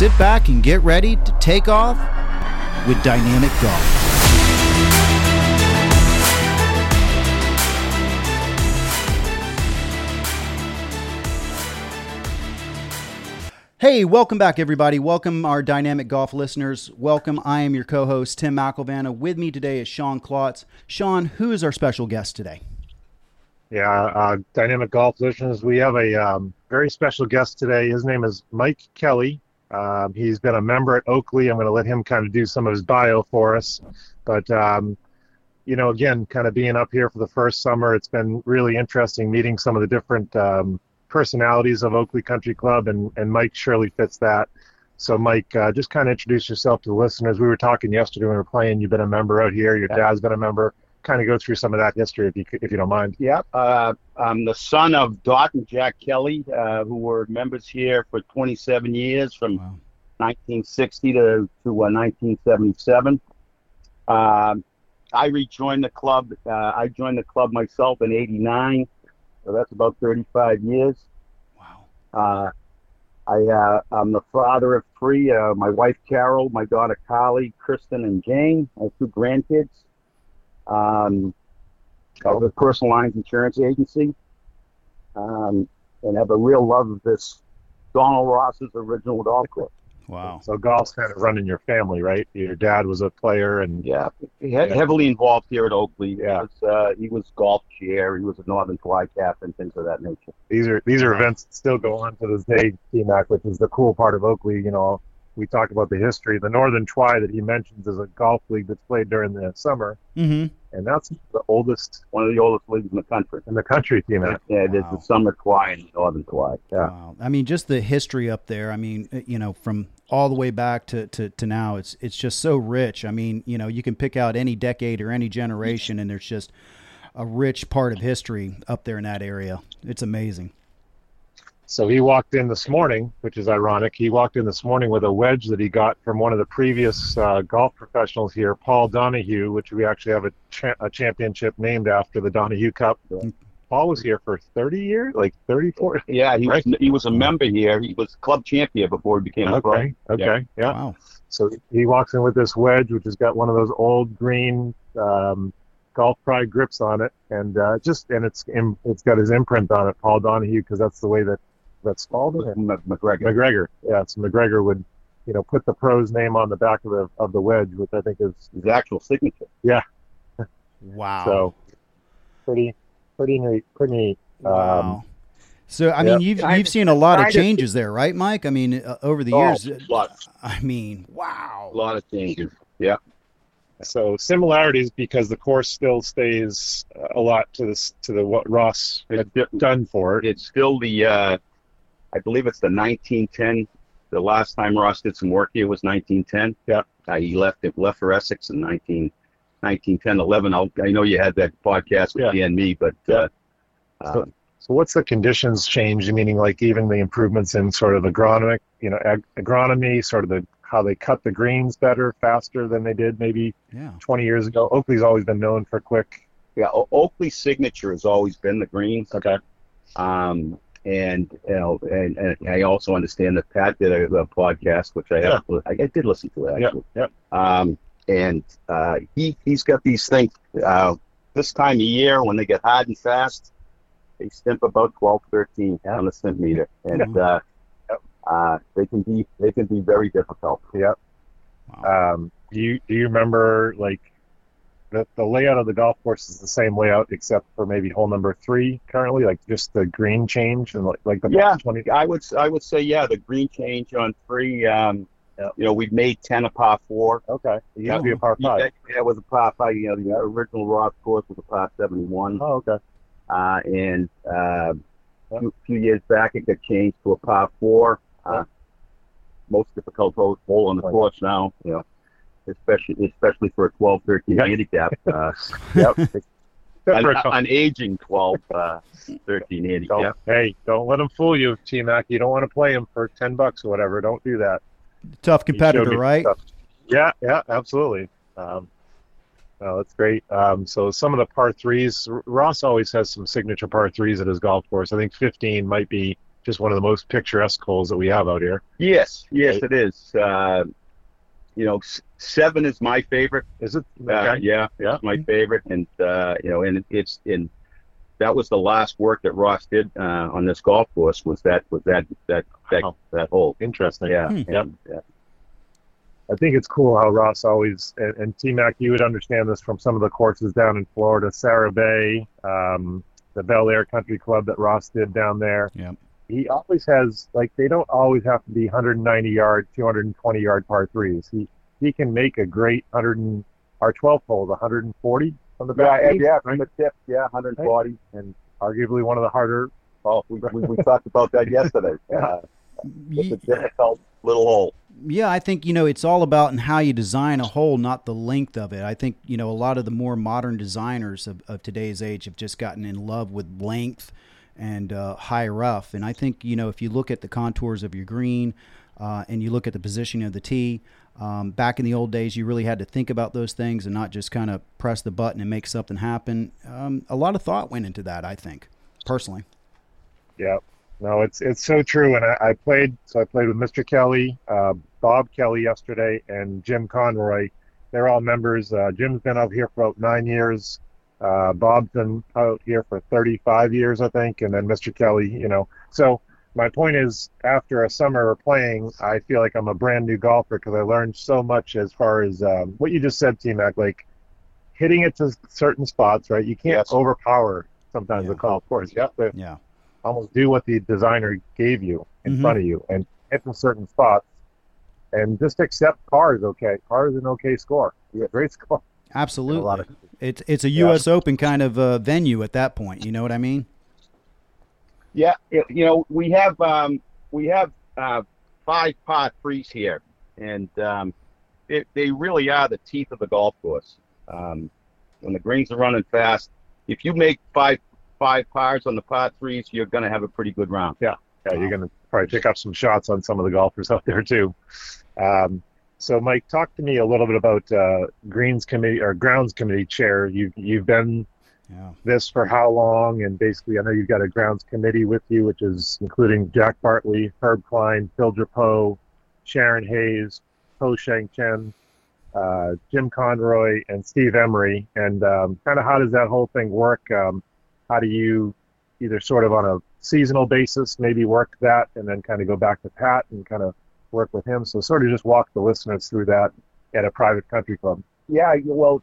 sit back and get ready to take off with Dynamic Golf. Hey, welcome back, everybody. Welcome, our Dynamic Golf listeners. Welcome. I am your co-host, Tim McElvanna. With me today is Sean Klotz. Sean, who is our special guest today? Yeah, Dynamic Golf listeners, we have a very special guest today. His name is Mike Kelly. He's been a member at Oakley. I'm going to let him kind of do some of his bio for us. But, again, kind of being up here for the first summer, it's been really interesting meeting some of the different personalities of Oakley Country Club, and Mike surely fits that. So, Mike, just kind of introduce yourself to the listeners. We were talking yesterday when we were playing. You've been a member out here. Your dad's been a member. Kind of go through some of that history if you don't mind. Yep. I'm the son of Dot and Jack Kelly, who were members here for 27 years, from 1960 to 1977. I rejoined the club. I joined the club myself in '89, so that's about 35 years. Wow. I'm the father of three. My wife Carol, my daughter Carly, Kristen, and Jane. I have two grandkids. I have a personal lines insurance agency, and have a real love of this Donald Ross's original golf course. Wow. So golf's kind of running your family, right? Your dad was a player, and Heavily involved here at Oakley. Yeah. He was golf chair. He was a Northern Twy captain, things of that nature. these are events that still go on to this day, T-Mac, which is the cool part of Oakley. We talk about the history. The Northern Twy that he mentions is a golf league that's played during the summer, Mm-hmm. and that's the oldest One of the oldest leagues in the country. T-Mac. Yeah, it is the Summer Twy and the Northern Twy. Yeah. Wow. I mean, just the history up there. I mean, from all the way back to now, it's just so rich. I mean, you can pick out any decade or any generation, and there's just a rich part of history up there in that area. It's amazing. So he walked in this morning, which is ironic. He walked in this morning with a wedge that he got from one of the previous golf professionals here, Paul Donahue, which we actually have a championship named after, the Donahue Cup. Paul was here for 30 years, like 34. Yeah, Right. he was a member here. He was club champion before he became a pro. Okay, yeah. Wow. So he walks in with this wedge, which has got one of those old green Golf Pride grips on it, and it's got his imprint on it, Paul Donahue, because that's the way that's called it. McGregor. Yeah, so McGregor would, put the pro's name on the back of the wedge, which I think is His actual signature. Yeah. Wow. So pretty neat. Wow. So, I mean, you've seen a lot of changes there, right, Mike? I mean, over the years. Lots. I mean, wow. A lot of changes. Yeah. So similarities, because the course still stays a lot to what Ross had done for it. It's still I believe it's the 1910. The last time Ross did some work here was 1910. Yeah. He left for Essex in 1910, 11. I know you had that podcast with Dan Me, but So what's the conditions change? Meaning, like, even the improvements in sort of agronomy, sort of how they cut the greens better, faster than they did maybe 20 years ago. Oakley's always been known for quick. Yeah, Oakley's signature has always been the greens. Okay. And I also understand that Pat did a podcast, which I did listen to it actually. Yeah. He's got these things. This time of year, when they get hard and fast, they stimp about 12, 13 on the stimp meter, and they can be very difficult. Yep. Wow. Do you remember, like, the layout of the golf course is the same layout except for maybe hole number 3 currently, like just the green change and like the 20? I would say the green change on 3. We've made 10 a par 4. Okay. It used to be a par 5. Yeah, it was a par 5. The original Ross course was a par 71. Oh, okay. And a few years back, it got changed to a par 4. Most difficult hole on the course now, especially for a 12, 13 handicap. An aging 12, 13 handicap. Hey, don't let them fool you, T-Mac. You don't want to play them for $10 or whatever. Don't do that. Tough competitor, right? Yeah, absolutely. That's great. So some of the par 3s, Ross always has some signature par 3s at his golf course. I think 15 might be just one of the most picturesque holes that we have out here. Yes, it is. 7 is my favorite. Is it? Okay. Yeah, it's my favorite, and and it's in. That was the last work that Ross did on this golf course. Was that hole? Interesting. Yeah. Yeah. I think it's cool how Ross always, and T-Mac, you would understand this from some of the courses down in Florida, Sarah Bay, the Bel Air Country Club that Ross did down there. Yeah. He always has, they don't always have to be 190-yard, 220-yard par threes. He can make a great our 12th hole, 140 from the back. Yeah, from the tip, 140. Right. And arguably one of the harder. Oh, we talked about that yesterday. It's a difficult little hole. Yeah, I think, it's all about in how you design a hole, not the length of it. I think, a lot of the more modern designers of today's age have just gotten in love with length and high rough. And I think, if you look at the contours of your green and you look at the positioning of the tee, back in the old days, you really had to think about those things and not just kind of press the button and make something happen. A lot of thought went into that, I think, personally. Yeah. No, it's so true. And I played with Mr. Kelly, Bob Kelly yesterday, and Jim Conroy. They're all members. Jim's been out here for about 9 years. Bob's been out here for 35 years, I think. And then Mr. Kelly, So my point is, after a summer of playing, I feel like I'm a brand new golfer because I learned so much as far as what you just said, T-Mac, hitting it to certain spots, right? You can't overpower sometimes the golf course. You have to almost do what the designer gave you in front of you and hit in certain spots and just accept par is okay. Par is an okay score. Yeah, great score. Absolutely. It's a U.S. Open kind of venue at that point. You know what I mean? Yeah. We have 5 par 3s here, and they really are the teeth of the golf course. When the greens are running fast, if you make five pars on the par 3s, you're going to have a pretty good round. Yeah, you're going to probably pick up some shots on some of the golfers out there too. So, Mike, talk to me a little bit about Greens Committee or Grounds Committee chair. You've been this for how long? And basically, I know you've got a Grounds Committee with you, which is including Jack Bartley, Herb Klein, Phil Drapeau, Sharon Hayes, Ho Shang Chen, Jim Conroy, and Steve Emery. And kind of how does that whole thing work? How do you either sort of on a seasonal basis maybe work that and then kind of go back to Pat and kind of work with him? So sort of just walk the listeners through that at a private country club. Yeah, well,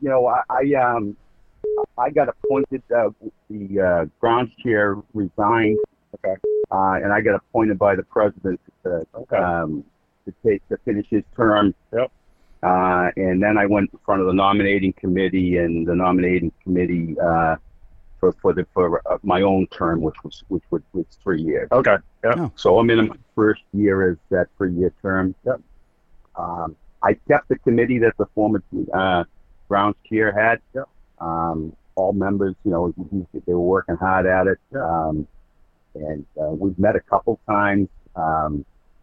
I got appointed, the grounds chair resigned, and I got appointed by the president to finish his term. Yep. And then I went in front of the nominating committee, and the nominating committee for my own term, which was 3 years. Okay. Yeah. Oh. So I'm in my first year as that 3-year term. Yep. I kept the committee that the former grounds chair had. Yep. All members, they were working hard at it. And we've met a couple times. How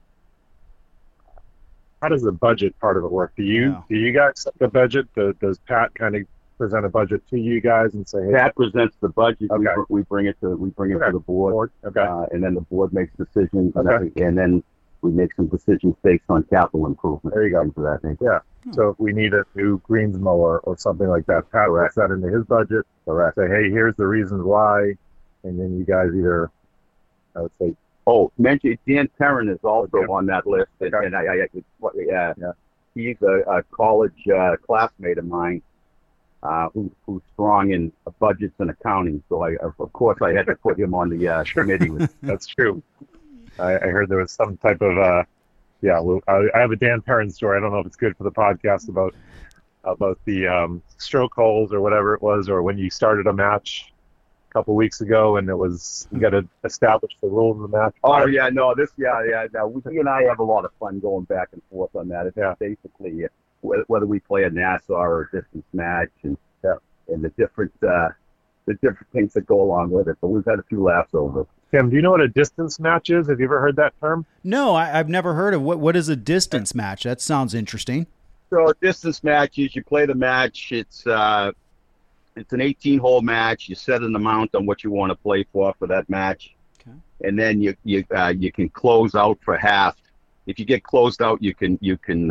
does the budget part of it work? Do you guys set the budget? Does Pat kind of present a budget to you guys and say, hey, Pat presents the budget. Okay. We bring it to the board. Okay. And then the board makes decisions. Okay. And then we make some decisions based on capital improvement. There you go. For that thing. Yeah. So if we need a new greens mower or something like that, Pat will set into his budget. Say, hey, here's the reasons why, and then you guys either, I would say. Oh, mention Dan Perrin is also on that list, Okay. and he's a college classmate of mine who's strong in budgets and accounting. So of course I had to put him on the committee. That's true. I heard there was some type of I have a Dan Perrin story. I don't know if it's good for the podcast about the stroke holes or whatever it was, or when you started a match a couple weeks ago and it was you got to establish the rules of the match. Oh yeah, no, he and I have a lot of fun going back and forth on that. It's basically whether we play a Nassau or a distance match and the different things that go along with it. But we've had a few laughs over it. Tim, do you know what a distance match is? Have you ever heard that term? No, I've never heard of what is a distance match. That sounds interesting. So a distance match is you play the match. It's an 18-hole match. You set an amount on what you want to play for that match. Okay. and then you can close out for half. If you get closed out, you can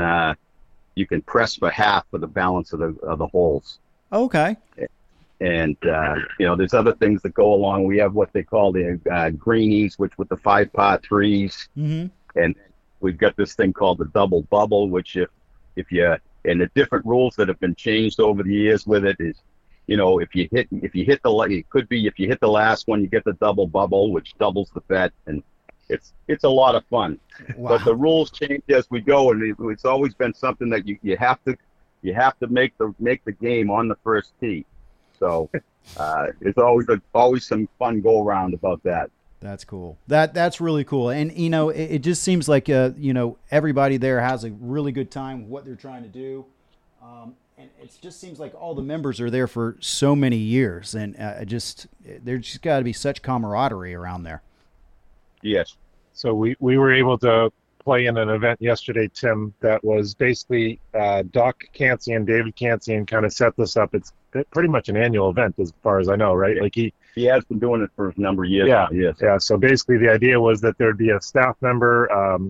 press for half for the balance of the holes. Okay. And there's other things that go along. We have what they call the greenies, which with the 5 par 3s, and we've got this thing called the double bubble, which if you and the different rules that have been changed over the years with it is, if you hit it could be if you hit the last one, you get the double bubble, which doubles the bet, and it's a lot of fun. Wow. But the rules change as we go, and it's always been something that you have to make the game on the first tee. So it's always some fun go around about that. That's cool. That's really cool. And it just seems like everybody there has a really good time with what they're trying to do. And it just seems like all the members are there for so many years, and there's just got to be such camaraderie around there. Yes. So we were able to play in an event yesterday, Tim, that was basically Doc Cancian and David Cancian kind of set this up. It's pretty much an annual event as far as I know, right? Like he has been doing it for a number of years. Yeah. Yes. Yeah. So basically the idea was that there'd be a staff member,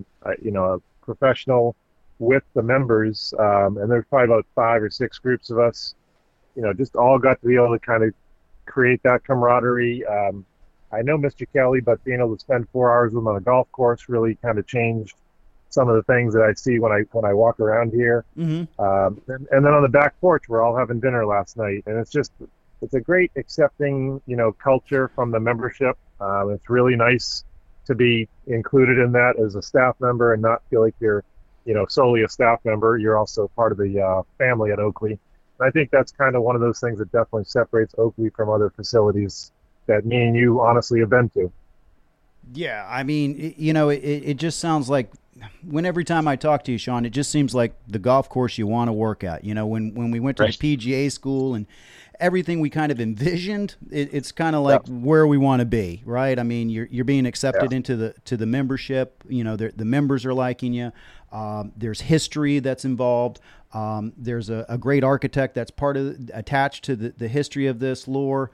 a professional with the members, and there's probably about 5 or 6 groups of us, just all got to be able to kind of create that camaraderie. I know Mr. Kelly, but being able to spend 4 hours with him on a golf course really kind of changed some of the things that I see when I walk around here. Mm-hmm. And then on the back porch, we're all having dinner last night, and it's a great accepting, culture from the membership. It's really nice to be included in that as a staff member and not feel like you're, solely a staff member. You're also part of the family at Oakley. And I think that's kind of one of those things that definitely separates Oakley from other facilities that me and you honestly have been to. Yeah, I mean, it just sounds like every time I talk to you, Sean, it just seems like the golf course you want to work at. When we went to right. the PGA school and everything we kind of envisioned, it's kind of like where we want to be, right? I mean, you're being accepted into the membership. The members are liking you. There's history that's involved. There's a great architect that's attached to the history of this lore.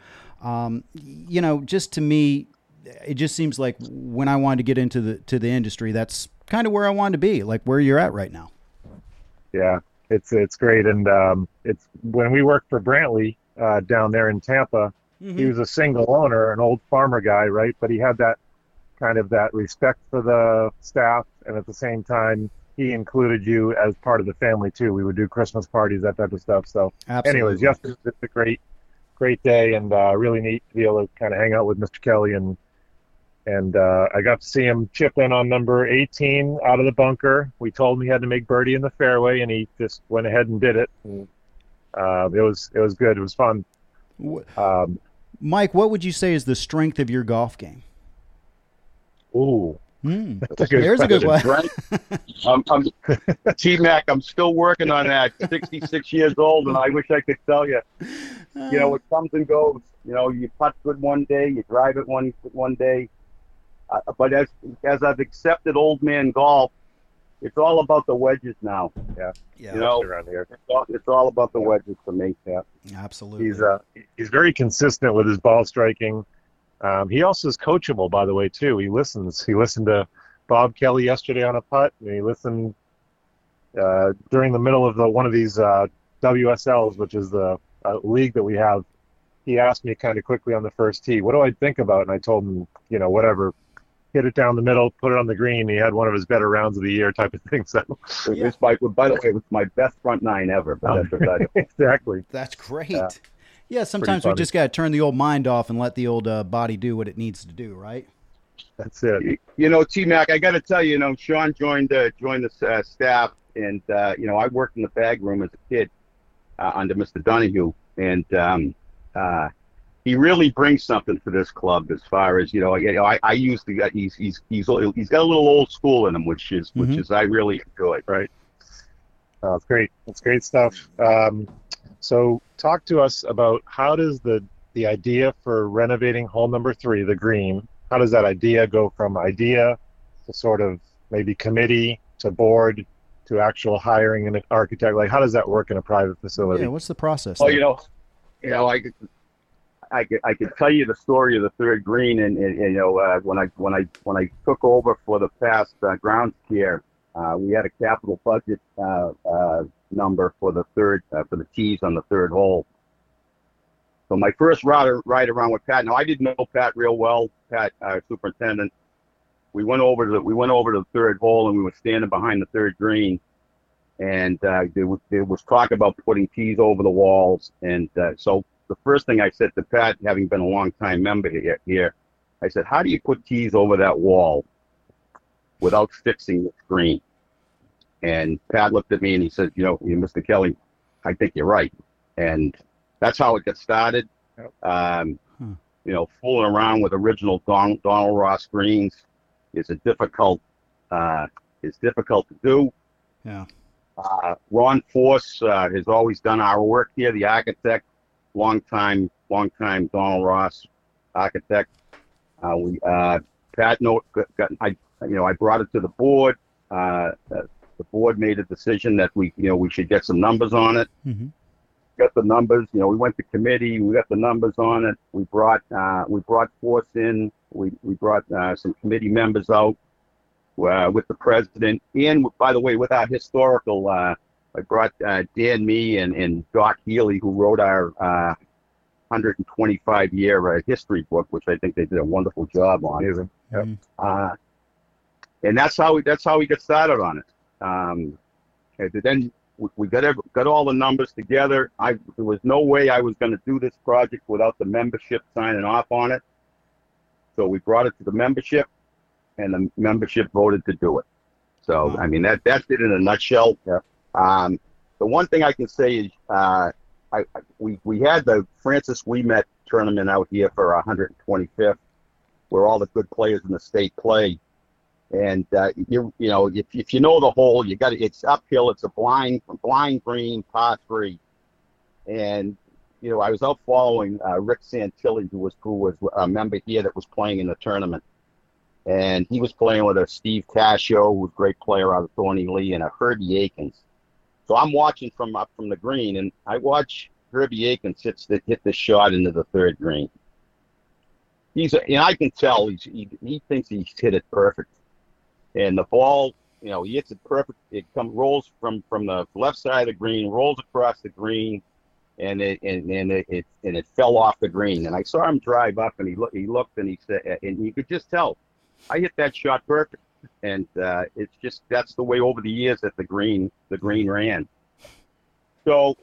Just to me, it just seems like when I wanted to get into the industry, that's kind of where I wanted to be, like where you're at right now. Yeah, it's great. And it's when we worked for Brantley down there in Tampa, mm-hmm. He was a single owner, an old farmer guy, right? But he had that kind of that respect for the staff, and at the same time, he included you as part of the family too. We would do Christmas parties, that type of stuff. So absolutely. Anyways, yesterday was a great day, and really neat to be able to kind of hang out with Mr. Kelly, and I got to see him chip in on number 18 out of the bunker. We told him he had to make birdie in the fairway, and he just went ahead and did it. And, it was good. It was fun. Mike, what would you say is the strength of your golf game? Ooh, that's a good one. T-Mac, I'm still working on that. 66 years old, and I wish I could tell you. It comes and goes. You putt good one day, you drive it one day. But as I've accepted old man golf, it's all about the wedges now. Yeah. Around here, it's all about the wedges for me. Yeah, absolutely. He's very consistent with his ball striking. He also is coachable, by the way, too. He listens. He listened to Bob Kelly yesterday on a putt, and he listened during the middle of one of these WSLs, which is the league that we have. He asked me kind of quickly on the first tee, what do I think about? And I told him, whatever. Hit it down the middle, put it on the green. He had one of his better rounds of the year type of thing. So, by the way, it was my best front nine ever. But exactly. That's great. Yeah, sometimes we just got to turn the old mind off and let the old body do what it needs to do, right? That's it. T-Mac, I got to tell you, Sean joined the staff, and I worked in the bag room as a kid under Mr. Donahue, and he really brings something to this club as far as I used to. He's got a little old school in him, which is I really enjoy. Right. It's great. It's great stuff. So talk to us about how does the idea for renovating hole number 3, the green, how does that idea go from idea to sort of maybe committee to board to actual hiring an architect? Like, how does that work in a private facility? Yeah, what's the process? Well, I could tell you the story of the third green, and when I took over for the past grounds care, we had a capital budget number for the tees on the third hole. So my first ride around with Pat. Now I didn't know Pat real well. Pat, our superintendent. We went over to the third hole, and we were standing behind the third green, and there was talk about putting tees over the walls, and so the first thing I said to Pat, having been a long-time member here, I said, "How do you put tees over that wall without fixing the screen?" And Pat looked at me and he said, Mr. Kelly, I think you're right. And that's how it got started. Fooling around with original Donald Ross greens is difficult to do. Yeah. Ron Force has always done our work here, the architect, long time Donald Ross architect. Pat I brought it to the board. The board made a decision that we should get some numbers on it. Mm-hmm. Got the numbers. We went to committee. We got the numbers on it. We brought Force in. We brought some committee members out with the president, and by the way, with our historical. I brought Dan Mee and Doc Healy, who wrote our 125-year history book, which I think they did a wonderful job on. Amazing. Yep. And that's how we got started on it. And then we got all the numbers together. There was no way I was going to do this project without the membership signing off on it. So we brought it to the membership, and the membership voted to do it. So wow. I mean that's it in a nutshell. Yeah. The one thing I can say is we had the Francis Ouimet tournament out here for 125th, where all the good players in the state play. And if you know the hole, it's uphill. It's a blind green par 3, and I was out following Rick Santilli, who was a member here that was playing in the tournament, and he was playing with a Steve Cascio, who was a great player out of Thorny Lee, and a Herbie Akins. So I'm watching from up from the green, and I watch Herbie Akins hit this shot into the third green. I can tell he thinks he's hit it perfect. And the ball, he hits it perfect. It rolls from the left side of the green, rolls across the green, and it fell off the green. And I saw him drive up, and he looked, and he said, and you could just tell, I hit that shot perfect. And it's just that's the way over the years that the green ran. So,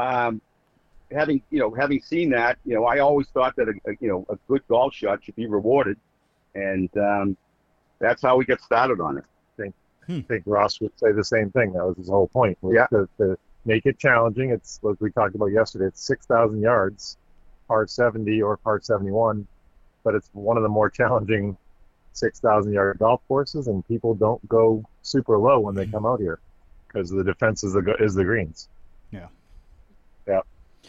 having seen that, I always thought that a good golf shot should be rewarded, and that's how we got started on it. I think Ross would say the same thing. That was his whole point. Yeah. To make it challenging. It's like we talked about yesterday. It's 6,000 yards, par 70 or par 71, but it's one of the more challenging 6,000-yard golf courses, and people don't go super low when they come out here because the defense is the greens. Yeah. Yeah.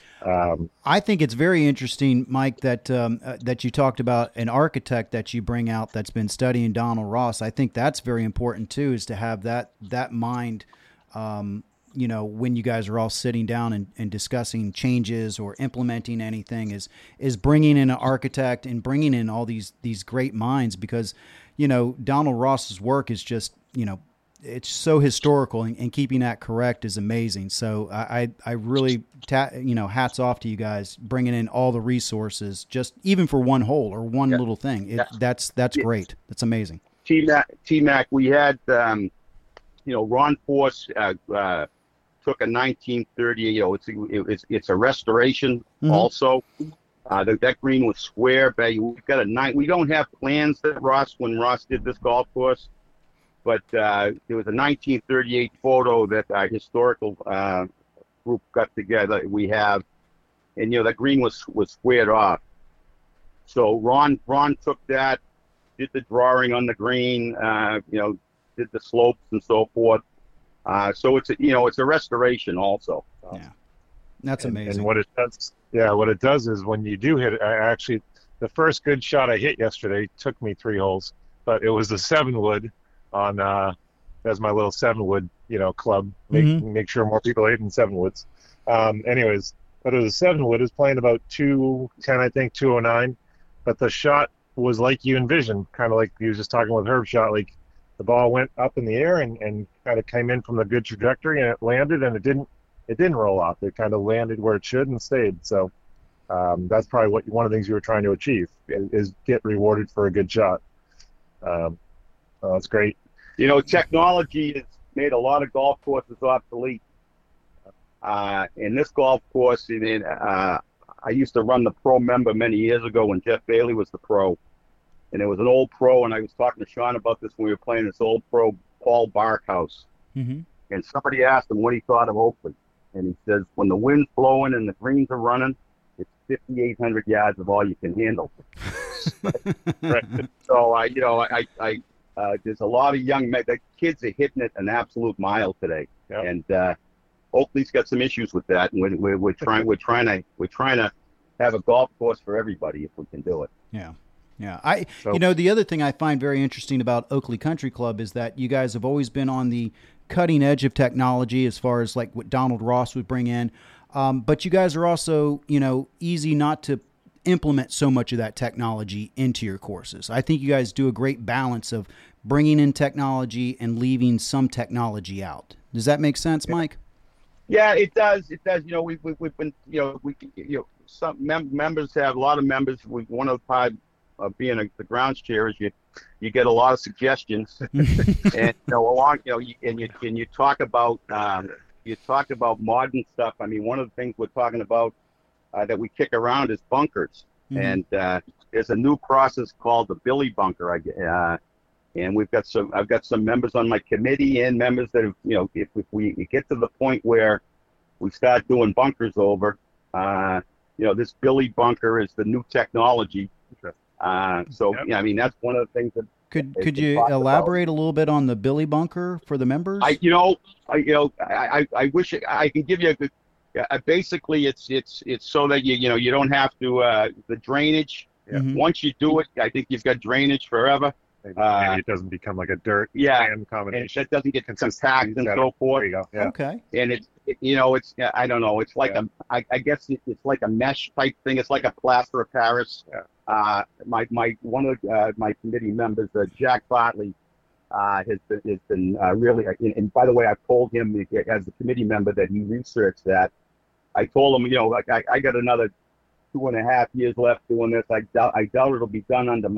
I think it's very interesting, Mike, that you talked about an architect that you bring out that's been studying Donald Ross. I think that's very important too, is to have that mind, when you guys are all sitting down and discussing changes or implementing anything, is bringing in an architect and bringing in all these great minds, because, Donald Ross's work is just, it's so historical, and keeping that correct is amazing. So I really, hats off to you guys, bringing in all the resources, just even for one hole or one little thing. That's great. That's amazing. T-Mac, we had, Ron Force took a 1938. It's a restoration also. That green was square. We've got we don't have plans that when Ross did this golf course. But there was a 1938 photo that our historical group got together. We have, and that green was squared off. So Ron took that, did the drawing on the green, did the slopes and so forth. So it's a restoration also. Yeah, that's amazing. And what it does is when you do hit it, the first good shot I hit yesterday took me 3 holes, but it was the 7-wood. On as my little 7-wood club, make sure more people hit in 7-woods. Anyways, but it was a 7-wood. It was playing about 210, I think, 209. But the shot was like you envisioned, kind of like you was just talking with Herb shot. Like the ball went up in the air and kind of came in from the good trajectory, and it landed, and it didn't roll off. It kind of landed where it should and stayed. So that's probably one of the things you were trying to achieve is get rewarded for a good shot. That's great. Technology has made a lot of golf courses obsolete. In this golf course, I used to run the pro member many years ago when Jeff Bailey was the pro. And it was an old pro, and I was talking to Sean about this when we were playing this old pro, Paul Barkhouse. Mm-hmm. And somebody asked him what he thought of Oakley. And he says, when the wind's blowing and the greens are running, it's 5,800 yards of all you can handle. Right. So, there's a lot of young men. The kids are hitting it an absolute mile today. Yep. And Oakley's got some issues with that. And we're trying to have a golf course for everybody if we can do it. Yeah. Yeah. The other thing I find very interesting about Oakley Country Club is that you guys have always been on the cutting edge of technology as far as like what Donald Ross would bring in. But you guys are also, easy not to implement so much of that technology into your courses. I think you guys do a great balance of bringing in technology and leaving some technology out. Does that make sense, Mike? Yeah, it does. It does. We've been, some members have a lot of members. One of the part of being the grounds chair is you get a lot of suggestions, and you talk about modern stuff. I mean, one of the things we're talking about that we kick around is bunkers, and there's a new process called the Billy bunker. And I've got some members on my committee and members that have, if we get to the point where we start doing bunkers over, this Billy bunker is the new technology. I mean, that's one of the things that. Could you elaborate a little bit on the Billy bunker for the members? I wish I could give you a good. Basically, it's so that you don't have to the drainage. Once you do it, I think you've got drainage forever. Maybe it doesn't become like a dirt sand combination. And it doesn't get compact and so forth. There you go. Yeah. Okay. And it's I don't know. It's like I guess it's like a mesh type thing. It's like a plaster of Paris. Yeah. One of my committee members, Jack Bartley, has been really. And by the way, I told him as a committee member that he researched that. I told him, I got another 2.5 years left doing this. I doubt it'll be done under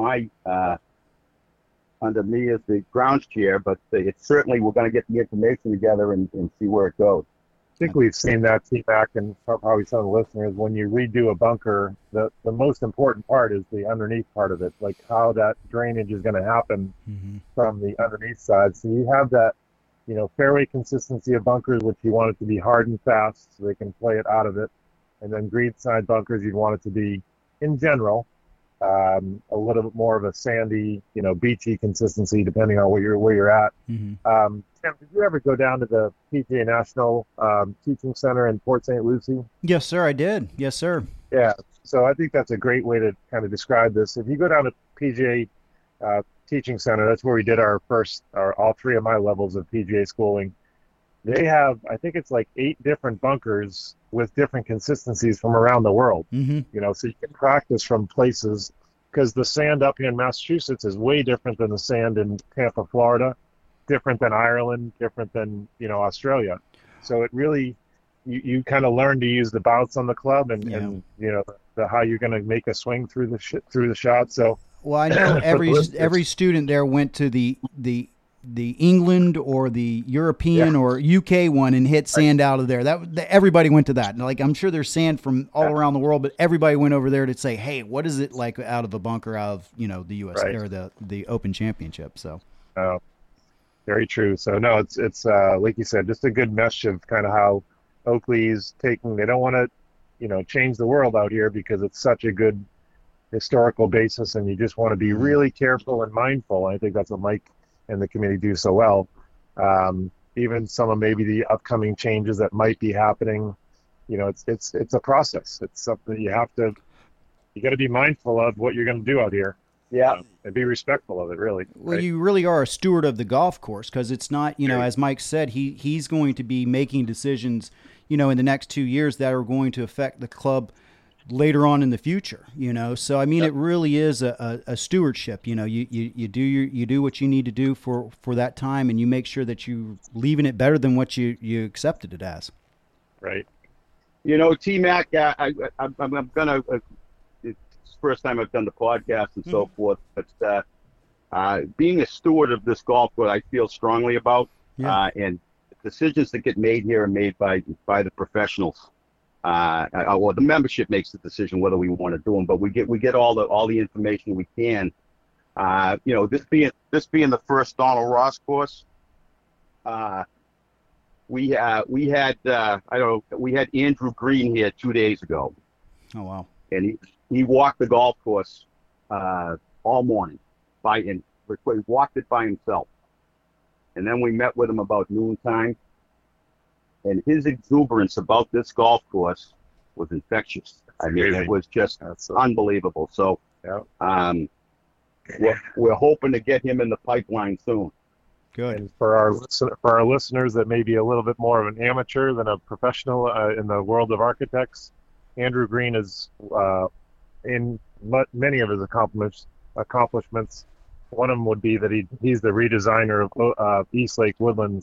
me as the grounds chair, but it's certainly we're going to get the information together and see where it goes. I think we've seen that feedback, and probably some of the listeners, when you redo a bunker, the most important part is the underneath part of it, like how that drainage is going to happen from the underneath side. So you have that, fairway consistency of bunkers, which you want it to be hard and fast so they can play it out of it. And then green side bunkers, you'd want it to be, in general, a little bit more of a sandy, beachy consistency, depending on where you're at. Tim, did you ever go down to the PGA National Teaching Center in Port St. Lucie? Yes, sir, I did. Yes, sir. Yeah, so I think that's a great way to kind of describe this. If you go down to PGA Teaching Center, that's where we did all three of my levels of PGA schooling. They have, I think it's like 8 different bunkers with different consistencies from around the world. So you can practice from places, because the sand up here in Massachusetts is way different than the sand in Tampa, Florida, different than Ireland, different than, Australia. So it really, you kind of learn to use the bounce on the club and how you're going to make a swing through the shot. So, well, I know every student there went to the England or the European or UK one and hit sand out of there. Everybody went to that. And I'm sure there's sand from all around the world, but everybody went over there to say, hey, what is it like out of a bunker out of, the US or the Open Championship? So, very true. So no, it's like you said, just a good mesh of kind of how Oakley's taking. They don't want to, change the world out here because it's such a good historical basis, and you just want to be really careful and mindful. I think that's what Mike and the committee do so well. Even some of maybe the upcoming changes that might be happening, it's a process. It's something you got to be mindful of what you're going to do out here. Yeah. And be respectful of it, really. Well, right? you really are a steward of the golf course, because it's not, as Mike said, he's going to be making decisions, in the next 2 years that are going to affect the club later on in the future, So, I mean, It really is a stewardship. You do what you need to do for that time, and you make sure that you're leaving it better than what you accepted it as. Right. T-Mac, I'm going to, it's the first time I've done the podcast and so forth, but being a steward of this golf course, I feel strongly about, and decisions that get made here are made by the professionals. Well, the membership makes the decision whether we want to do them, but we get all the information we can. This being the first Donald Ross course, we had Andrew Green here 2 days ago. Oh wow! And he walked the golf course all morning he walked it by himself. And then we met with him about noontime. And his exuberance about this golf course was infectious. I mean, it was just unbelievable. So we're hoping to get him in the pipeline soon. Good. And for our listeners that may be a little bit more of an amateur than a professional in the world of architects, Andrew Green is in many of his accomplishments. One of them would be that he's the redesigner of Eastlake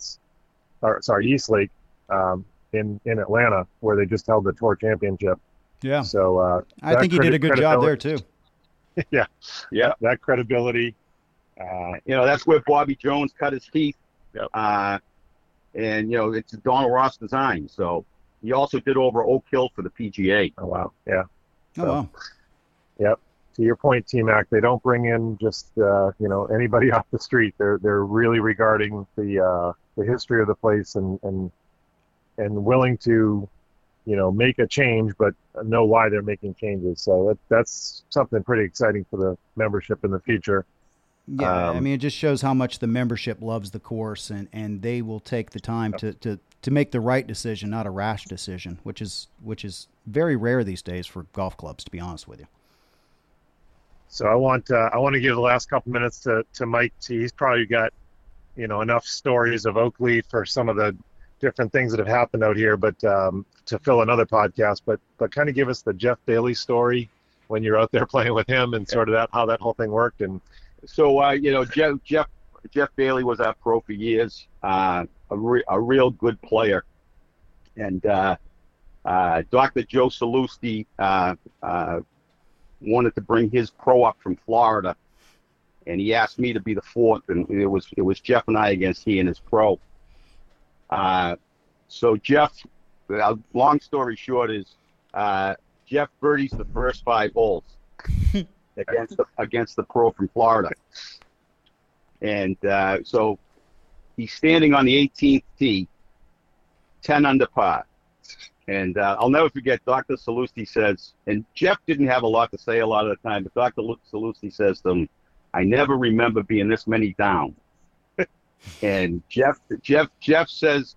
in Atlanta, where they just held the Tour Championship. Yeah. So I think he did a good job there too. Yeah. That credibility. That's where Bobby Jones cut his teeth. Yep. And it's a Donald Ross design. So he also did over Oak Hill for the PGA. Oh wow. Yeah. Wow. Yep. To your point, T-Mac, they don't bring in just anybody off the street. They're really regarding the history of the place and willing to make a change, but know why they're making changes. So that's something pretty exciting for the membership in the future. Yeah, I mean, it just shows how much the membership loves the course, and they will take the time to make the right decision, not a rash decision, which is very rare these days for golf clubs, to be honest with you. So I want to give the last couple minutes to Mike T. He's probably got enough stories of Oakley for some of the different things that have happened out here, but to fill another podcast. But kind of give us the Jeff Bailey story when you're out there playing with him and sort of how that whole thing worked. And so Jeff Bailey was our pro for years, a real good player, and Dr. Joe Salusti wanted to bring his pro up from Florida, and he asked me to be the fourth, and it was Jeff and I against he and his pro. So Jeff, long story short is, Jeff birdies the first 5 holes against the pro from Florida, and so he's standing on the 18th tee, 10 under par. And I'll never forget, Dr. Salusti says, and Jeff didn't have a lot to say a lot of the time, but Dr. Salusti says to him, "I never remember being this many down." And Jeff says,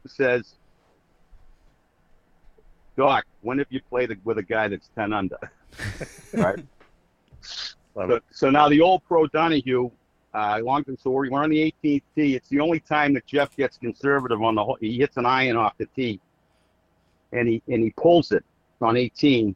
"Doc, when have you played with a guy that's 10 under?" Right. So now the old pro Donahue, so we're on the 18th tee. It's the only time that Jeff gets conservative on the hole. He hits an iron off the tee. And he pulls it on 18,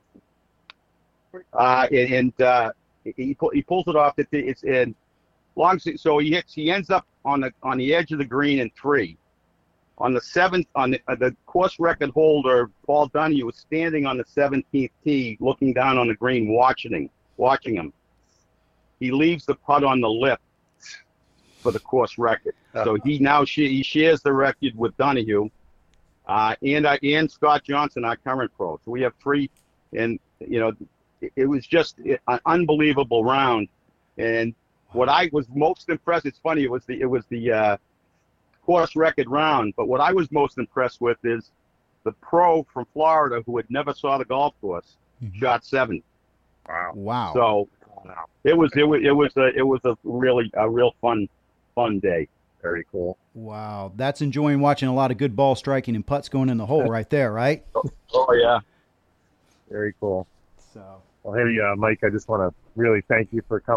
and he pulls it off the tee. So he ends up on the edge of the green in 3. On the 7th, on the course record holder, Paul Donahue was standing on the 17th tee, looking down on the green, watching him. He leaves the putt on the lip for the course record. So he shares the record with Donahue. And Scott Johnson, our current pro. So we have 3, and it was just an unbelievable round. And what I was most impressed, it's funny, it was the course record round. But what I was most impressed with is the pro from Florida who had never saw the golf course shot 7. Wow. So it was a real fun day. Very cool. Wow, that's enjoying watching a lot of good ball striking and putts going in the hole right there, right? Oh yeah. Very cool. So, well, hey, Mike, I just want to really thank you for coming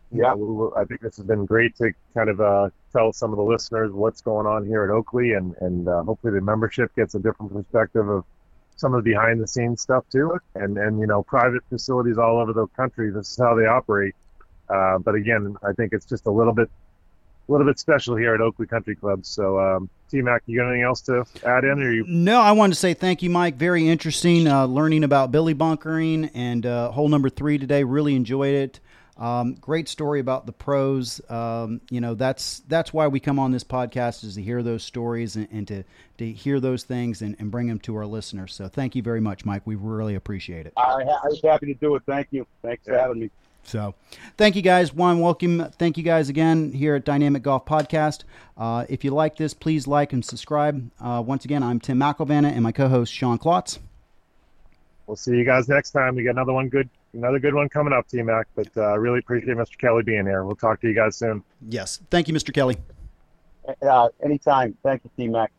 Yeah, I think this has been great to kind of tell some of the listeners what's going on here at Oakley, and hopefully the membership gets a different perspective of some of the behind the scenes stuff too. And private facilities all over the country, this is how they operate. But again, I think it's just a little bit special here at Oakley Country Club. So, T-Mac, you got anything else to add in? Or No, I wanted to say thank you, Mike. Very interesting learning about billy bunkering and hole number 3 today. Really enjoyed it. Great story about the pros. That's why we come on this podcast, is to hear those stories and to hear those things and bring them to our listeners. So thank you very much, Mike. We really appreciate it. I was happy to do it. Thank you. Thanks for having me. So thank you guys. Welcome. Thank you guys again here at Dynamic Golf Podcast. If you like this, please like and subscribe. Once again, I'm Tim McElvanna and my co-host Sean Klotz. We'll see you guys next time. We got another good one coming up, T-Mac. But really appreciate Mr. Kelly being here. We'll talk to you guys soon. Yes. Thank you, Mr. Kelly. Anytime. Thank you, T-Mac.